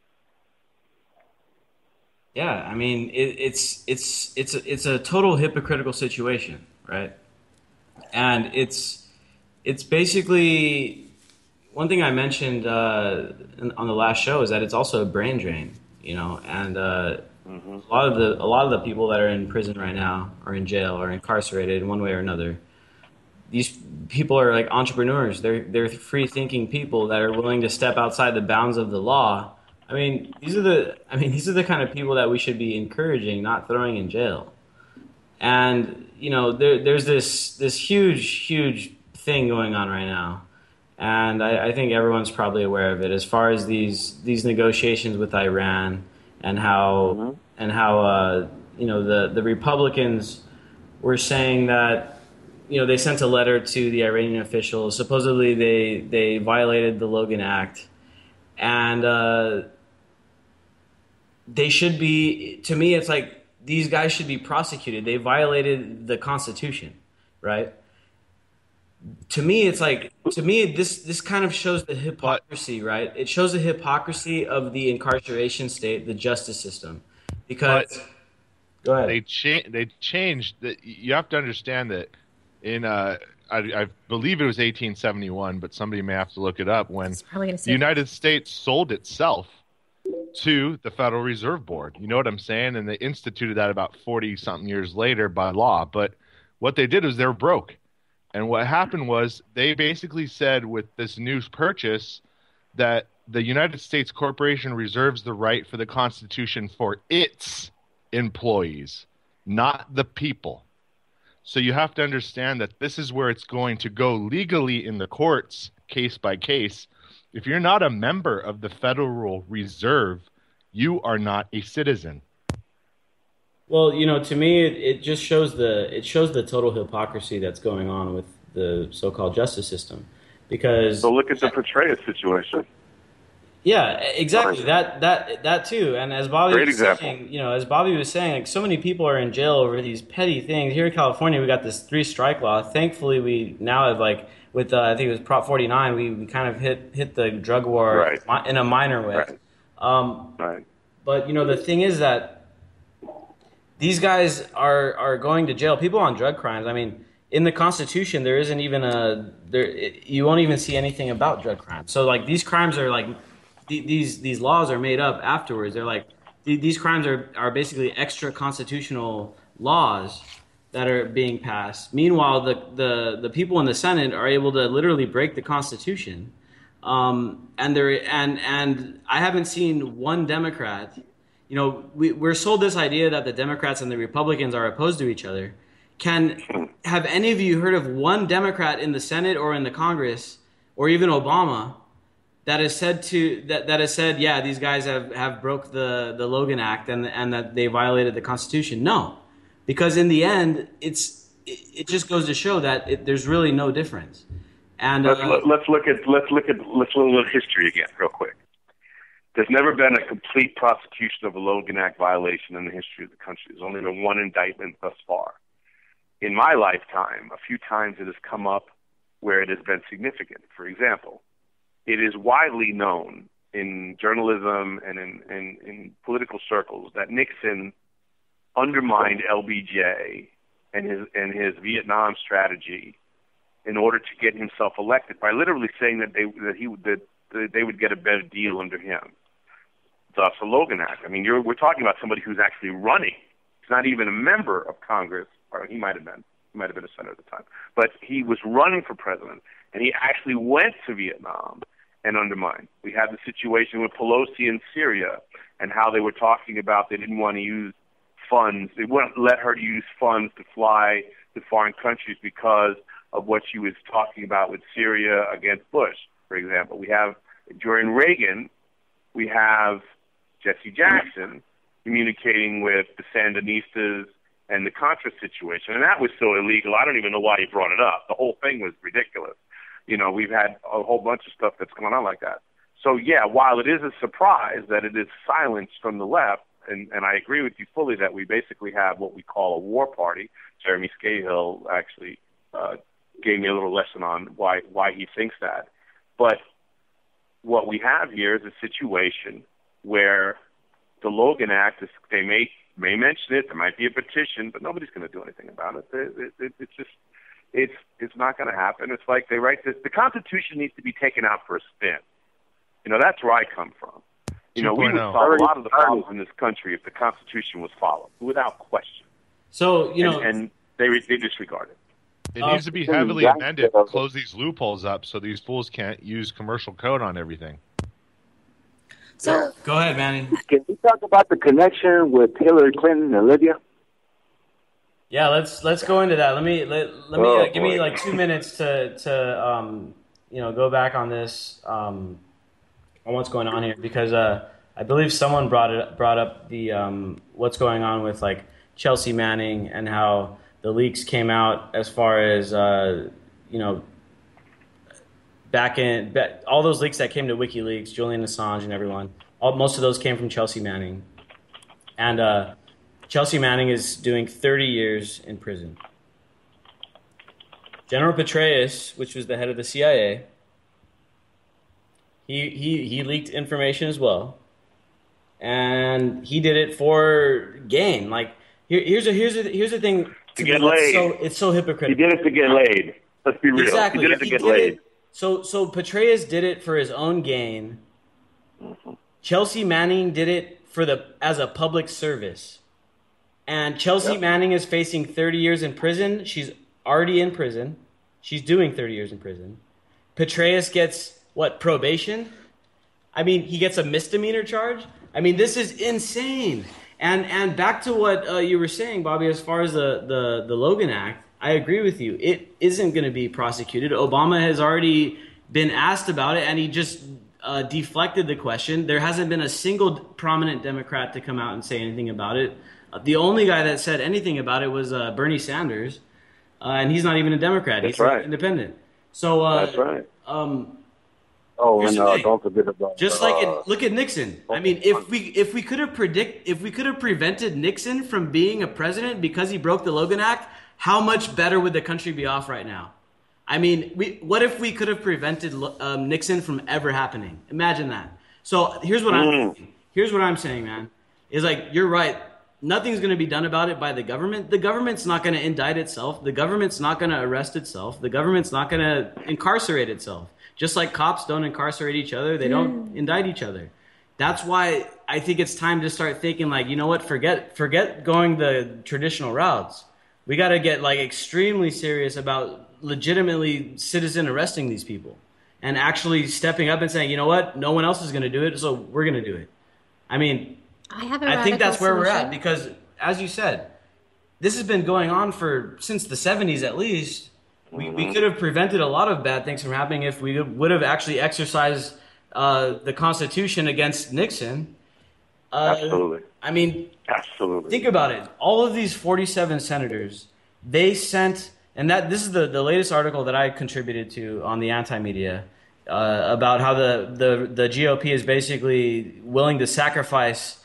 Yeah, I mean, it's a total hypocritical situation, right? And it's basically, one thing I mentioned on the last show is that it's also a brain drain, and a lot of the people that are in prison right now, or in jail, or incarcerated in one way or another. These people are like entrepreneurs. They're free thinking people that are willing to step outside the bounds of the law. I mean, these are the kind of people that we should be encouraging, not throwing in jail. And there's this huge thing going on right now, and I think everyone's probably aware of it, as far as these negotiations with Iran, and how the Republicans were saying that they sent a letter to the Iranian officials. Supposedly they violated the Logan Act, and they should be. To me, it's like these guys should be prosecuted. They violated the Constitution, right? To me, this kind of shows the hypocrisy, right? It shows the hypocrisy of the incarceration state, the justice system. Because, go ahead. They changed. You have to understand that in I believe it was 1871, but somebody may have to look it up, when the United States sold itself to the Federal Reserve Board. You know what I'm saying? And they instituted that about 40-something years later by law. But what they did was they were broke. And what happened was they basically said with this new purchase that the United States corporation reserves the right for the Constitution for its employees, not the people. So you have to understand that this is where it's going to go legally in the courts, case by case. If you're not a member of the Federal Reserve, you are not a citizen. Well, to me, it just shows the total hypocrisy that's going on with the so-called justice system, because So look at the Petraeus situation. yeah, exactly. That too. And as Bobby Great was example. saying, like, so many people are in jail over these petty things. Here in California, we got this 3-strike law. Thankfully, we now have, like, with I think it was Prop 49, we kind of hit the drug war in a minor way. Right. Right. But the thing is that these guys are going to jail. People on drug crimes. I mean, in the Constitution, there isn't even you won't even see anything about drug crimes. So, like, these crimes are like these laws are made up afterwards. They're like these crimes are basically extra constitutional laws that are being passed. Meanwhile, the people in the Senate are able to literally break the Constitution. And I haven't seen one Democrat. We're sold this idea that the Democrats and the Republicans are opposed to each other. Have any of you heard of one Democrat in the Senate or in the Congress, or even Obama, that has said, yeah, these guys have broke the Logan Act and that they violated the Constitution? No, because in the end, it just goes to show that there's really no difference. And let's look at history again, real quick. There's never been a complete prosecution of a Logan Act violation in the history of the country. There's only been one indictment thus far. In my lifetime, a few times it has come up where it has been significant. For example, it is widely known in journalism and in political circles that Nixon undermined LBJ and his Vietnam strategy in order to get himself elected by literally saying that they would get a better deal under him. Thus, the Logan Act. I mean, we're talking about somebody who's actually running. He's not even a member of Congress, or he might have been. He might have been a senator at the time. But he was running for president, and he actually went to Vietnam and undermined. We had the situation with Pelosi in Syria and how they were talking about they didn't want to use funds. They wouldn't let her use funds to fly to foreign countries because of what she was talking about with Syria against Bush, for example. We have, during Reagan, we have Jesse Jackson communicating with the Sandinistas and the Contra situation, and that was so illegal. I don't even know why he brought it up. The whole thing was ridiculous. We've had a whole bunch of stuff that's going on like that. So, yeah, while it is a surprise that it is silenced from the left, and I agree with you fully that we basically have what we call a war party. Jeremy Scahill actually gave me a little lesson on why he thinks that. But what we have here is a situation where the Logan Act, they may mention it, there might be a petition, but nobody's going to do anything about it. It's not going to happen. It's like they write this, the Constitution needs to be taken out for a spin. That's where I come from. We would solve a lot of the problems in this country if the Constitution was followed, without question. So, and they disregard it. It needs to be heavily amended to close these loopholes up so these fools can't use commercial code on everything. So go ahead, Manny. Can we talk about the connection with Hillary Clinton and Libya? Yeah, let's go into that. Let me give me like 2 minutes to go back on this on what's going on here, because I believe someone brought up the what's going on with, like, Chelsea Manning and how the leaks came out as far as all those leaks that came to WikiLeaks, Julian Assange and everyone. Most of those came from Chelsea Manning, and Chelsea Manning is doing 30 years in prison. General Petraeus, which was the head of the CIA, he leaked information as well, and he did it for gain. Like, here's the thing. To get laid. It's so hypocritical. He did it to get laid. Let's be real. Exactly. He did it to get laid. So Petraeus did it for his own gain. Mm-hmm. Chelsea Manning did it as a public service. And Chelsea Manning is facing 30 years in prison. She's already in prison. She's doing 30 years in prison. Petraeus gets, probation? I mean, he gets a misdemeanor charge. I mean, this is insane. And back to what you were saying, Bobby, as far as the Logan Act, I agree with you. It isn't going to be prosecuted. Obama has already been asked about it, and he just deflected the question. There hasn't been a single prominent Democrat to come out and say anything about it. The only guy that said anything about it was Bernie Sanders, and he's not even a Democrat. He's an independent. So that's right. Don't forget about just look at Nixon. I mean, if we could have prevented Nixon from being a president because he broke the Logan Act, how much better would the country be off right now? I mean, what if we could have prevented Nixon from ever happening? Imagine that. So here's what I'm saying, man. Is like, you're right. Nothing's going to be done about it by the government. The government's not going to indict itself. The government's not going to arrest itself. The government's not going to incarcerate itself. Just like cops don't incarcerate each other, they don't indict each other. That's why I think it's time to start thinking like, you know what? Forget going the traditional routes. We got to get like extremely serious about legitimately citizen arresting these people and actually stepping up and saying, you know what? No one else is going to do it, so we're going to do it. I mean, I think that's where we're at because, as you said, this has been going on since the 70s at least. We could have prevented a lot of bad things from happening if we would have actually exercised the Constitution against Nixon. Absolutely. I mean, absolutely. Think about it. All of these 47 senators, they sent, and this is the latest article that I contributed to on the Anti-Media about how the GOP is basically willing to sacrifice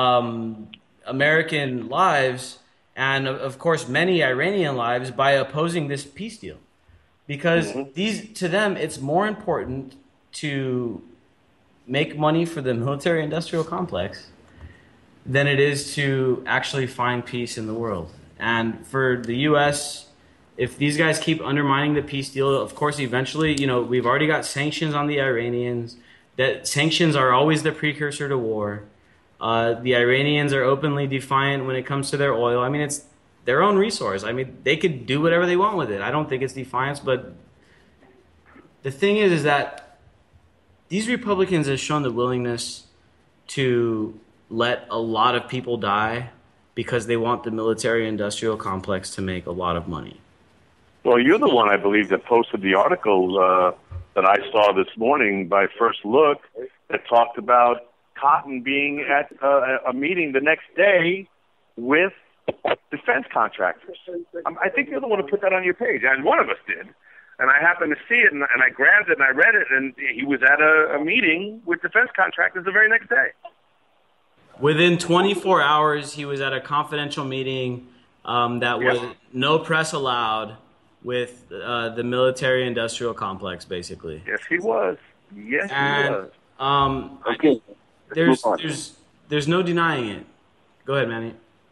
American lives and, of course, many Iranian lives by opposing this peace deal. Because to them, it's more important to make money for the military-industrial complex than it is to actually find peace in the world. And for the U.S., if these guys keep undermining the peace deal, of course, eventually, we've already got sanctions on the Iranians. That sanctions are always the precursor to war. The Iranians are openly defiant when it comes to their oil. I mean, it's their own resource. I mean, they could do whatever they want with it. I don't think it's defiance, but the thing is that these Republicans have shown the willingness to let a lot of people die because they want the military-industrial complex to make a lot of money. Well, you're the one, I believe, that posted the article that I saw this morning by First Look that talked about Cotton being at a meeting the next day with defense contractors. I think you're the one who put that on your page, and one of us did. And I happened to see it, and I grabbed it, and I read it, and he was at a meeting with defense contractors the very next day. Within 24 hours, he was at a confidential meeting that was no press allowed with the military-industrial complex, basically. Yes, he was. Yes, he was. Okay. There's no denying it. Go ahead, Manny.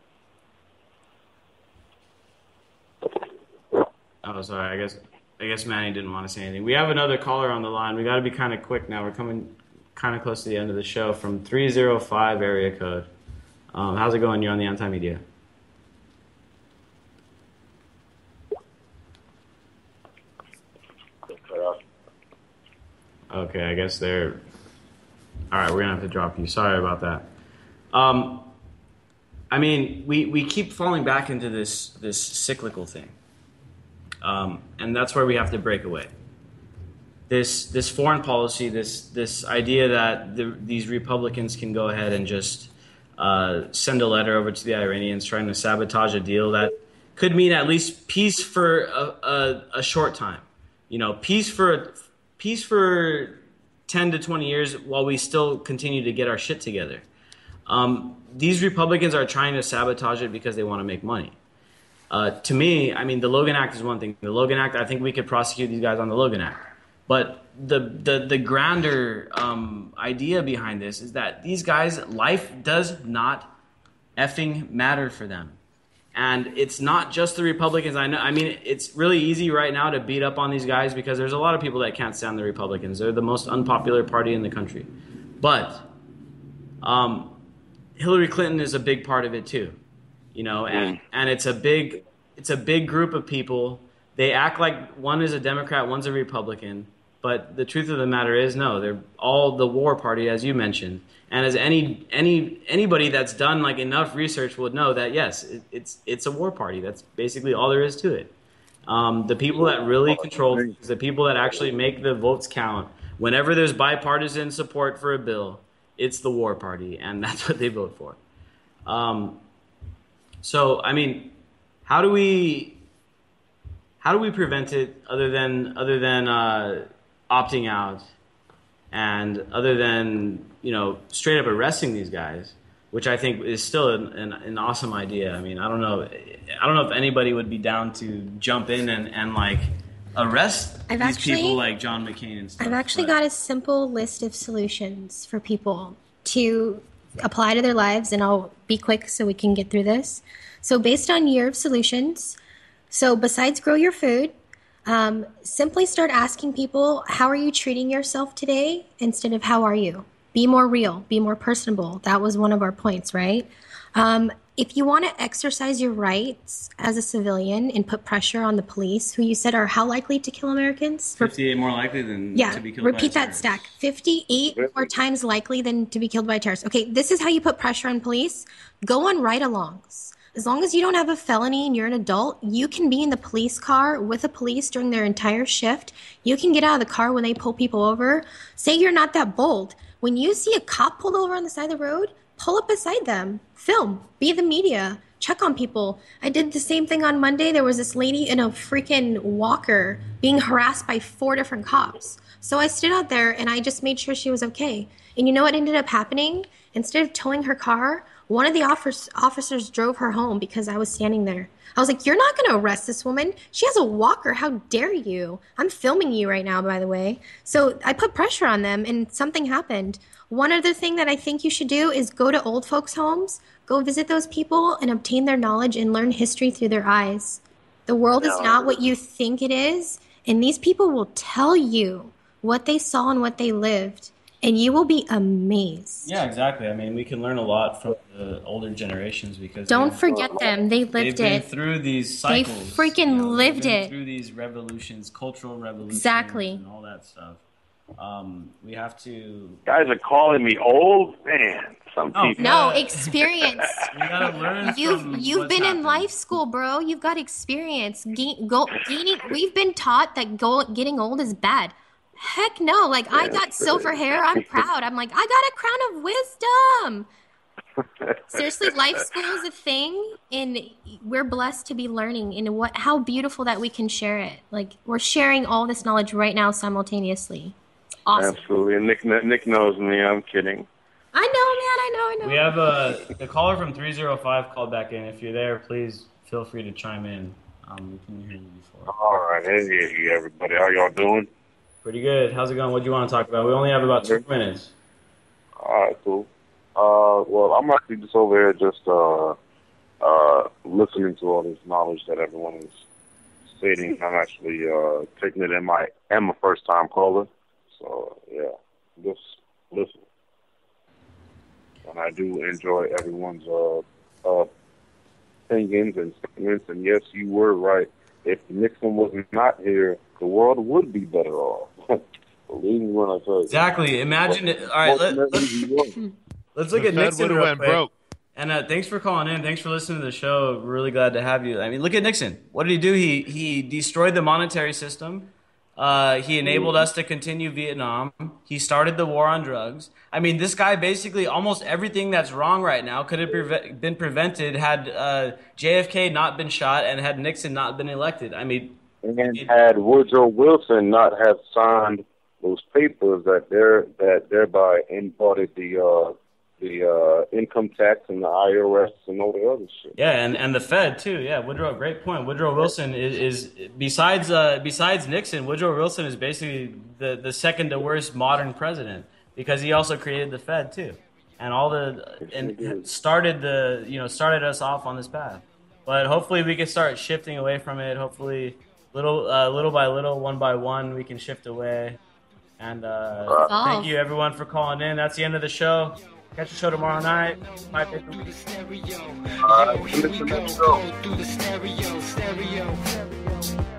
Oh, sorry. I guess Manny didn't want to say anything. We have another caller on the line. We got to be kind of quick now. We're coming kind of close to the end of the show from 305 area code. How's it going? You're on the Anti-Media. Okay, I guess they're... All right, we're going to have to drop you. Sorry about that. I mean, we keep falling back into this cyclical thing. And that's where we have to break away. This foreign policy, this idea that these Republicans can go ahead and just send a letter over to the Iranians trying to sabotage a deal that could mean at least peace for a short time. Peace for 10 to 20 years while we still continue to get our shit together. These Republicans are trying to sabotage it because they want to make money. To me, I mean, the Logan Act is one thing. The Logan Act, I think we could prosecute these guys on the Logan Act. But the grander idea behind this is that these guys, life does not effing matter for them. And it's not just the Republicans. I mean, it's really easy right now to beat up on these guys because there's a lot of people that can't stand the Republicans. They're the most unpopular party in the country. But Hillary Clinton is a big part of it too. And it's a big group of people. They act like one is a Democrat, one's a Republican. But the truth of the matter is, no, they're all the war party, as you mentioned. And as anybody that's done like enough research would know that yes, it's a war party. That's basically all there is to it. The people that really control things, the people that actually make the votes count, whenever there's bipartisan support for a bill, it's the war party, and that's what they vote for. So, I mean, how do we prevent it other than opting out, and other than straight up arresting these guys, which I think is still an awesome idea. I mean, I don't know if anybody would be down to jump in and like arrest people like John McCain and stuff. I've actually got a simple list of solutions for people to apply to their lives, and I'll be quick so we can get through this. So based on year of solutions, so besides grow your food, simply start asking people, how are you treating yourself today, instead of how are you? Be more real, be more personable. That was one of our points, right? If you want to exercise your rights as a civilian and put pressure on the police, who you said are how likely to kill Americans? 58 more likely than to be killed by repeat that stack. 58 more times likely than to be killed by terrorists. Okay, this is how you put pressure on police. Go on ride-alongs. As long as you don't have a felony and you're an adult, you can be in the police car with the police during their entire shift. You can get out of the car when they pull people over. Say you're not that bold. When you see a cop pulled over on the side of the road, pull up beside them. Film. Be the media. Check on people. I did the same thing on Monday. There was this lady in a freaking walker being harassed by 4 different cops. So I stood out there and I just made sure she was okay. And you know what ended up happening? Instead of towing her car, one of the officers drove her home because I was standing there. I was like, you're not going to arrest this woman. She has a walker. How dare you? I'm filming you right now, by the way. So I put pressure on them, and something happened. One other thing that I think you should do is go to old folks' homes, go visit those people, and obtain their knowledge and learn history through their eyes. The world is not what you think it is, and these people will tell you what they saw and what they lived. And you will be amazed. Yeah, exactly. I mean, we can learn a lot from the older generations because don't forget them. They lived they've been through these cycles. They freaking lived it. Through these revolutions, cultural revolutions, exactly, and all that stuff. We have to. Guys are calling me old, man. Some people. No, experience. We gotta learn. You've been in life school, bro. You've got experience. We've been taught that getting old is bad. Heck no. Like, I got silver hair. I'm proud. I'm like, I got a crown of wisdom. Seriously, life school is a thing, and we're blessed to be learning, and how beautiful that we can share it. Like, we're sharing all this knowledge right now simultaneously. It's awesome. Absolutely. And Nick knows me. I'm kidding. I know, man. I know. We have the caller from 305 called back in. If you're there, please feel free to chime in. We can hear you before. All right. Hey, everybody. How y'all doing? Pretty good. How's it going? What do you want to talk about? We only have about 2 minutes. All right, cool. Well, I'm actually just over here just listening to all this knowledge that everyone is stating. I'm actually taking it in. I am a first-time caller, so yeah, just listen. And I do enjoy everyone's opinions and statements. And yes, you were right. If Nixon was not here, the world would be better off. Believe me when I tell you. Exactly. Imagine it. All right, let's look at Nixon real quick. Broke. And thanks for calling in. Thanks for listening to the show. We're really glad to have you. I mean, look at Nixon. What did he do? He destroyed the monetary system. He enabled us to continue Vietnam. He started the war on drugs. I mean, this guy basically almost everything that's wrong right now could have been prevented had JFK not been shot and had Nixon not been elected. I mean, and had Woodrow Wilson not have signed those papers that thereby imparted the income tax and the IRS and all the other shit. Yeah, and the Fed too. Yeah, Woodrow. Great point. Woodrow Wilson is besides Nixon, Woodrow Wilson is basically the second to worst modern president because he also created the Fed too, and started us off on this path. But hopefully we can start shifting away from it. Hopefully, little by little, one by one, we can shift away. And thank you everyone for calling in. That's the end of the show. Catch the show tomorrow night. Bye, through the stereo.